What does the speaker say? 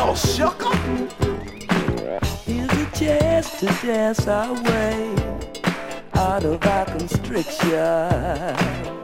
Here's a chance to dance our way out of our constriction.